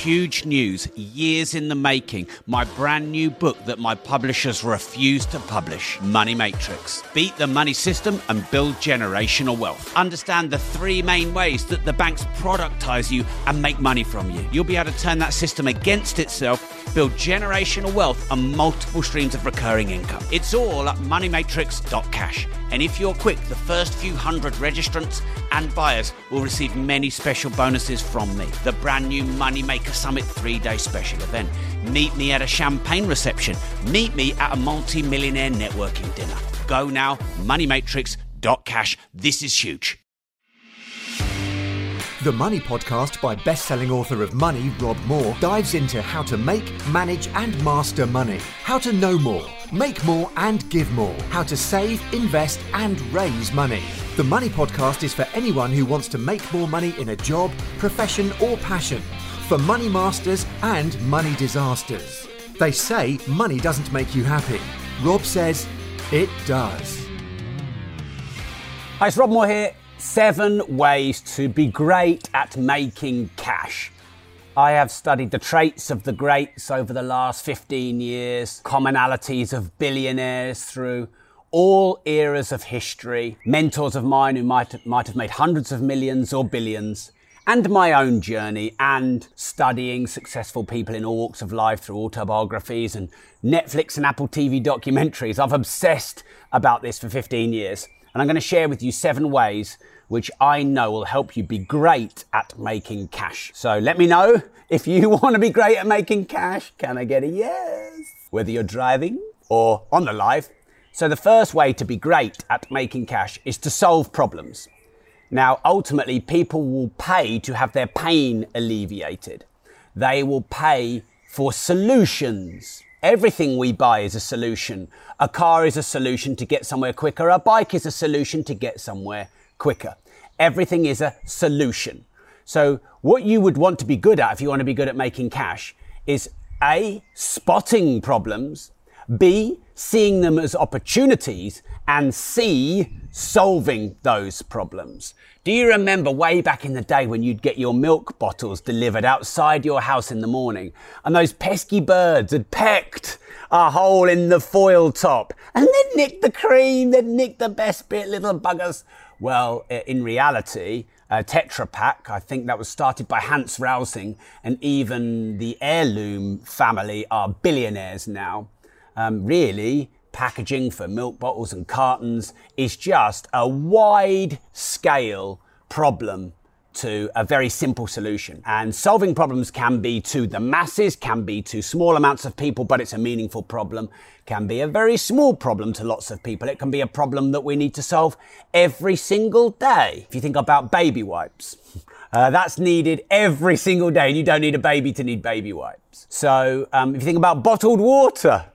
huge news, years in the making. My brand new book that my publishers refuse to publish, Money Matrix. Beat the money system and build generational wealth. Understand the three main ways that the banks productize you and make money from you. You'll be able to turn that system against itself, build generational wealth and multiple streams of recurring income. It's all at moneymatrix.cash. And if you're quick, the first few hundred registrants and buyers will receive many special bonuses from me. The brand new Moneymaker Summit 3-day special event. Meet me at a champagne reception. Meet me at a multi-millionaire networking dinner. Go now, moneymatrix.cash. This is huge. The Money Podcast by best-selling author of Money, Rob Moore, dives into how to make, manage and master money. How to know more, make more and give more. How to save, invest and raise money. The Money Podcast is for anyone who wants to make more money in a job, profession or passion. For money masters and money disasters. They say money doesn't make you happy. Rob says it does. Hi, it's Rob Moore here. 7 ways to be great at making cash. I have studied the traits of the greats over the last 15 years, commonalities of billionaires through all eras of history, mentors of mine who might have made hundreds of millions or billions, and my own journey, and studying successful people in all walks of life through autobiographies and Netflix and Apple TV documentaries. I've obsessed about this for 15 years. And I'm going to share with you 7 ways which I know will help you be great at making cash. So let me know if you want to be great at making cash. Can I get a yes? Whether you're driving or on the live. So the first way to be great at making cash is to solve problems. Now, ultimately, people will pay to have their pain alleviated. They will pay for solutions. Everything we buy is a solution. A car is a solution to get somewhere quicker. A bike is a solution to get somewhere quicker. Everything is a solution. So what you would want to be good at if you want to be good at making cash is A, spotting problems, B, seeing them as opportunities, and C, solving those problems. Do you remember way back in the day when you'd get your milk bottles delivered outside your house in the morning and those pesky birds had pecked a hole in the foil top and they'd nicked the cream, they'd nicked the best bit, little buggers? Well, in reality, Tetra Pak, I think that was started by Hans Rausing, and even the Heirloom family are billionaires now. Really, packaging for milk bottles and cartons is just a wide-scale problem to a very simple solution. And solving problems can be to the masses, can be to small amounts of people, but it's a meaningful problem, can be a very small problem to lots of people. It can be a problem that we need to solve every single day. If you think about baby wipes, that's needed every single day, and you don't need a baby to need baby wipes. So if you think about bottled water,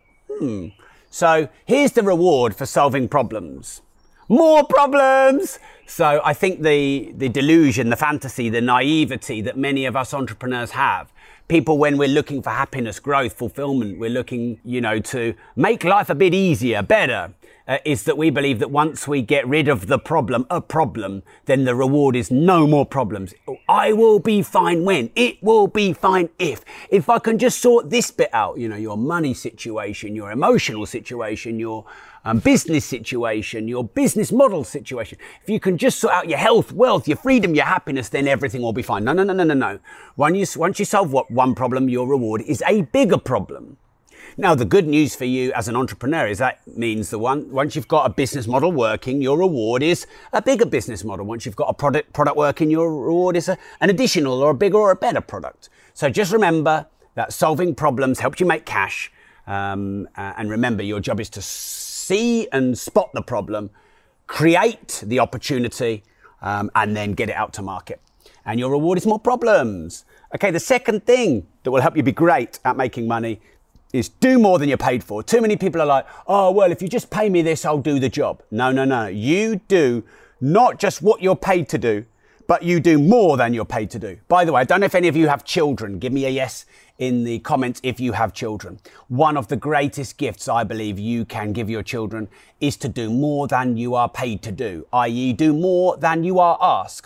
so here's the reward for solving problems. More problems! So I think the delusion, the fantasy, the naivety that many of us entrepreneurs have, people when we're looking for happiness, growth, fulfillment, we're looking, to make life a bit easier, better, is that we believe that once we get rid of the problem, then the reward is no more problems. I will be fine when. It will be fine if I can just sort this bit out, your money situation, your emotional situation, your business situation, your business model situation. If you can just sort out your health, wealth, your freedom, your happiness, then everything will be fine. No. Once you solve one problem, your reward is a bigger problem. Now, the good news for you as an entrepreneur is that means once you've got a business model working, your reward is a bigger business model. Once you've got a product working, your reward is an additional or a bigger or a better product. So just remember that solving problems helps you make cash. And remember, your job is to see and spot the problem, create the opportunity, and then get it out to market. And your reward is more problems. Okay, the second thing that will help you be great at making money is do more than you're paid for. Too many people are like, oh, well, if you just pay me this, I'll do the job. No. You do not just what you're paid to do, but you do more than you're paid to do. By the way, I don't know if any of you have children. Give me a yes in the comments if you have children. One of the greatest gifts I believe you can give your children is to do more than you are paid to do, i.e. do more than you are asked.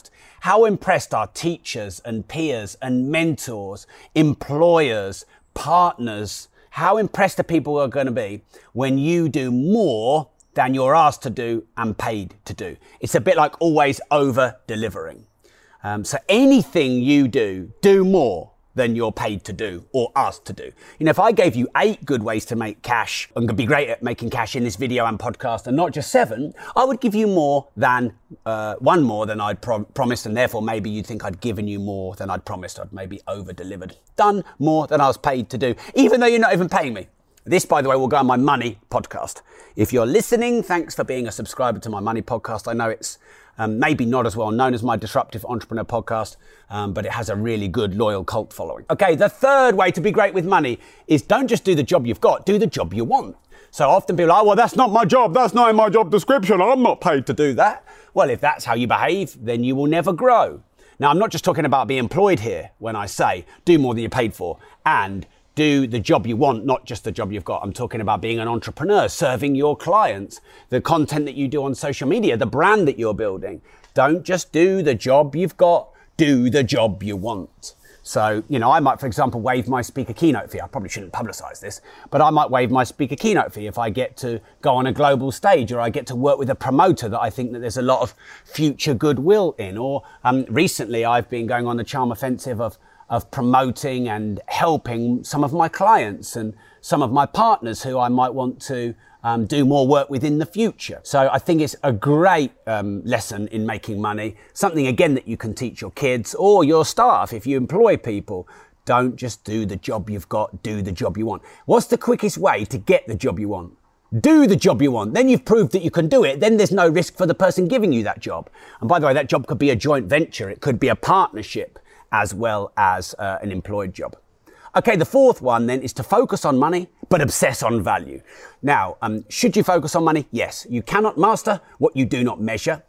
How impressed are teachers and peers and mentors, employers, partners? How impressed are people are going to be when you do more than you're asked to do and paid to do? It's a bit like always over delivering. So anything you do more than you're paid to do or asked to do. You know, if I gave you 8 good ways to make cash and could be great at making cash in this video and podcast and not just 7, I would give you more than, one more than I'd promised, and therefore maybe you'd think I'd given you more than I'd promised. I'd maybe over-delivered, done more than I was paid to do, even though you're not even paying me. This, by the way, will go on my money podcast. If you're listening, thanks for being a subscriber to my money podcast. I know it's maybe not as well known as my Disruptive Entrepreneur podcast, but it has a really good, loyal cult following. Okay, the third way to be great with money is don't just do the job you've got, do the job you want. So often people are like, well, that's not my job. That's not in my job description. I'm not paid to do that. Well, if that's how you behave, then you will never grow. Now, I'm not just talking about being employed here when I say do more than you're paid for and do the job you want, not just the job you've got. I'm talking about being an entrepreneur, serving your clients, the content that you do on social media, the brand that you're building. Don't just do the job you've got, do the job you want. So, you know, I might, for example, waive my speaker keynote fee. I probably shouldn't publicize this, but I might waive my speaker keynote fee if I get to go on a global stage, or I get to work with a promoter that I think that there's a lot of future goodwill in. Or recently I've been going on the charm offensive of promoting and helping some of my clients and some of my partners who I might want to do more work with in the future. So I think it's a great lesson in making money. Something, again, that you can teach your kids or your staff if you employ people. Don't just do the job you've got, do the job you want. What's the quickest way to get the job you want? Do the job you want. Then you've proved that you can do it. Then there's no risk for the person giving you that job. And by the way, that job could be a joint venture. It could be a partnership as well as an employed job. Okay, the fourth one then is to focus on money, but obsess on value. Now, should you focus on money? Yes. You cannot master what you do not measure.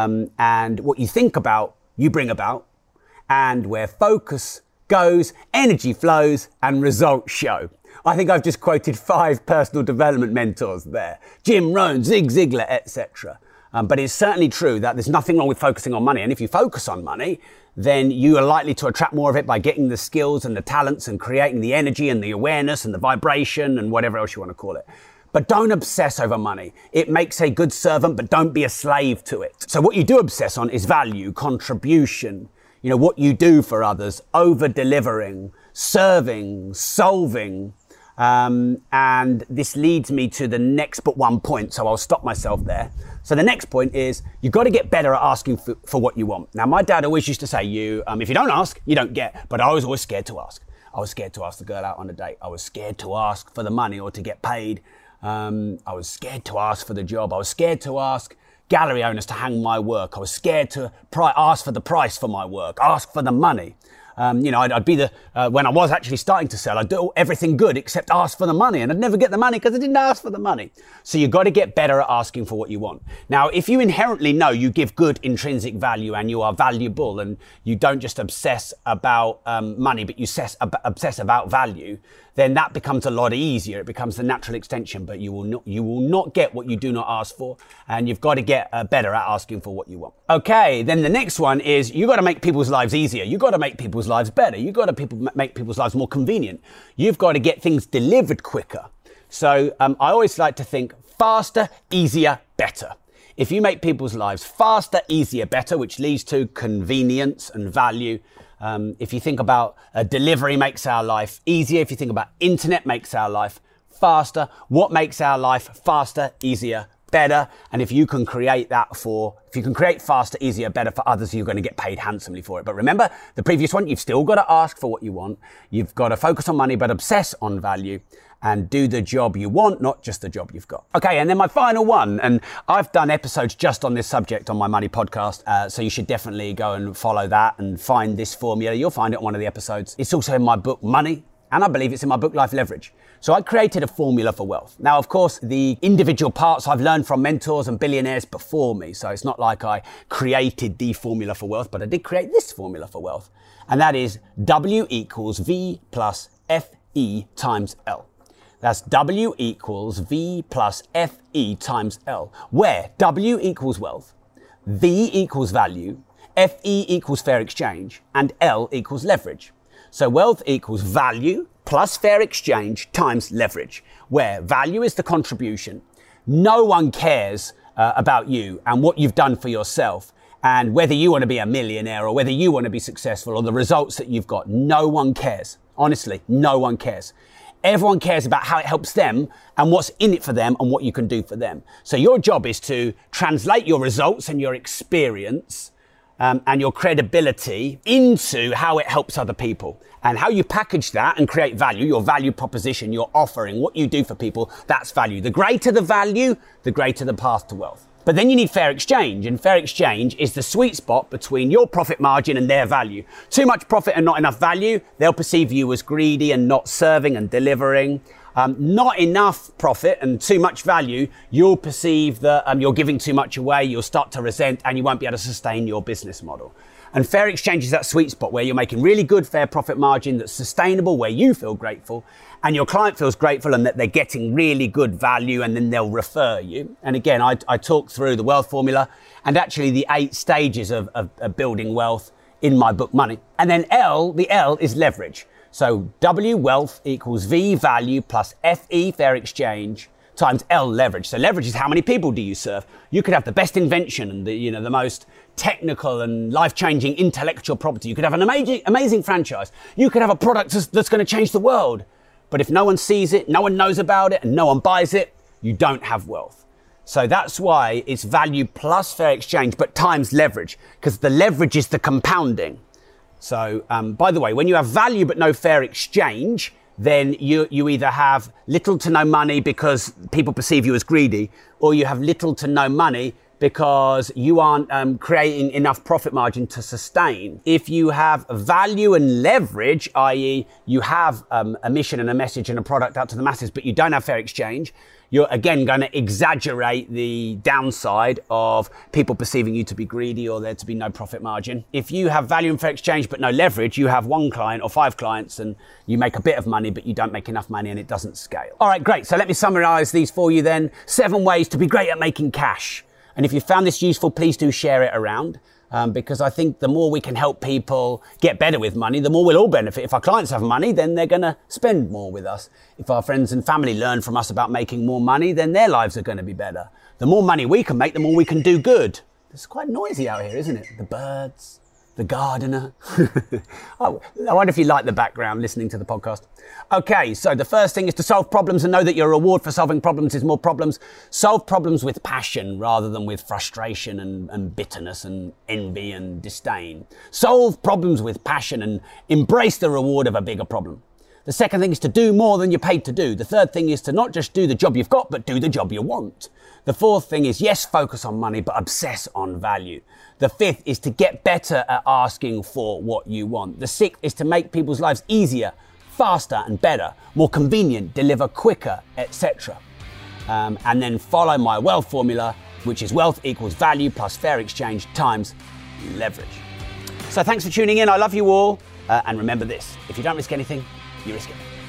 And what you think about, you bring about. And where focus goes, energy flows and results show. I think I've just quoted 5 personal development mentors there. Jim Rohn, Zig Ziglar, etc. But it's certainly true that there's nothing wrong with focusing on money. And if you focus on money, then you are likely to attract more of it by getting the skills and the talents and creating the energy and the awareness and the vibration and whatever else you want to call it. But don't obsess over money. It makes a good servant, but don't be a slave to it. So what you do obsess on is value, contribution, you know, what you do for others, over-delivering, serving, solving. And this leads me to the next but one point, so I'll stop myself there. So the next point is you've got to get better at asking for what you want. Now, my dad always used to say, if you don't ask, you don't get. But I was always scared to ask. I was scared to ask the girl out on a date. I was scared to ask for the money or to get paid. I was scared to ask for the job. I was scared to ask gallery owners to hang my work. I was scared to ask for the price for my work, ask for the money. I'd be when I was actually starting to sell, I'd do everything good except ask for the money, and I'd never get the money because I didn't ask for the money. So you've got to get better at asking for what you want. Now, if you inherently know you give good intrinsic value and you are valuable and you don't just obsess about money, but you obsess about value, then that becomes a lot easier. It becomes the natural extension, but you will not get what you do not ask for, and you've got to get better at asking for what you want. Okay, then the next one is you've got to make people's lives easier. You've got to make people's lives better. You've got to make people's lives more convenient. You've got to get things delivered quicker. So I always like to think faster, easier, better. If you make people's lives faster, easier, better, which leads to convenience and value. If you think about delivery makes our life easier. If you think about internet makes our life faster. What makes our life faster, easier, better? And if you can create faster, easier, better for others, you're going to get paid handsomely for it. But remember the previous one, you've still got to ask for what you want. You've got to focus on money, but obsess on value and do the job you want, not just the job you've got. Okay, and then my final one, and I've done episodes just on this subject on my money podcast, so you should definitely go and follow that and find this formula. You'll find it on one of the episodes. It's also in my book, Money, and I believe it's in my book, Life Leverage. So I created a formula for wealth. Now, of course, the individual parts I've learned from mentors and billionaires before me. So it's not like I created the formula for wealth, but I did create this formula for wealth. And that is W equals V plus FE times L. That's W equals V plus FE times L, where W equals wealth, V equals value, FE equals fair exchange, and L equals leverage. So wealth equals value plus fair exchange times leverage, where value is the contribution. No one cares about you and what you've done for yourself, and whether you want to be a millionaire or whether you want to be successful or the results that you've got. No one cares. Honestly, no one cares. Everyone cares about how it helps them and what's in it for them and what you can do for them. So your job is to translate your results and your experience and your credibility into how it helps other people. And how you package that and create value, your value proposition, your offering, what you do for people, that's value. The greater the value, the greater the path to wealth. But then you need fair exchange, and fair exchange is the sweet spot between your profit margin and their value. Too much profit and not enough value, they'll perceive you as greedy and not serving and delivering. Not enough profit and too much value, you'll perceive that you're giving too much away, you'll start to resent, and you won't be able to sustain your business model. And fair exchange is that sweet spot where you're making really good fair profit margin that's sustainable, where you feel grateful and your client feels grateful and that they're getting really good value, and then they'll refer you. And again, I talk through the wealth formula and actually the 8 stages of building wealth in my book Money. And then the L is leverage. So W wealth equals V value plus FE fair exchange times L leverage. So leverage is how many people do you serve? You could have the best invention and the most technical and life-changing intellectual property. You could have an amazing franchise. You could have a product that's going to change the world. But if no one sees it, no one knows about it, and no one buys it, you don't have wealth. So that's why it's value plus fair exchange, but times leverage, because the leverage is the compounding. So, by the way, when you have value but no fair exchange, then you either have little to no money because people perceive you as greedy, or you have little to no money because you aren't creating enough profit margin to sustain. If you have value and leverage, i.e. you have a mission and a message and a product out to the masses, but you don't have fair exchange, you're again going to exaggerate the downside of people perceiving you to be greedy or there to be no profit margin. If you have value and fair exchange but no leverage, you have 1 client or 5 clients and you make a bit of money but you don't make enough money and it doesn't scale. All right, great. So let me summarize these for you then. 7 ways to be great at making cash. And if you found this useful, please do share it around. Because I think the more we can help people get better with money, the more we'll all benefit. If our clients have money, then they're going to spend more with us. If our friends and family learn from us about making more money, then their lives are going to be better. The more money we can make, the more we can do good. It's quite noisy out here, isn't it? The birds, the gardener. Oh, I wonder if you like the background listening to the podcast. Okay, so the first thing is to solve problems and know that your reward for solving problems is more problems. Solve problems with passion rather than with frustration and bitterness and envy and disdain. Solve problems with passion and embrace the reward of a bigger problem. The second thing is to do more than you're paid to do. The third thing is to not just do the job you've got, but do the job you want. The fourth thing is, yes, focus on money, but obsess on value. The fifth is to get better at asking for what you want. The sixth is to make people's lives easier, faster and better, more convenient, deliver quicker, etc. And then follow my wealth formula, which is wealth equals value plus fair exchange times leverage. So thanks for tuning in. I love you all. And remember this, if you don't risk anything, you risk it.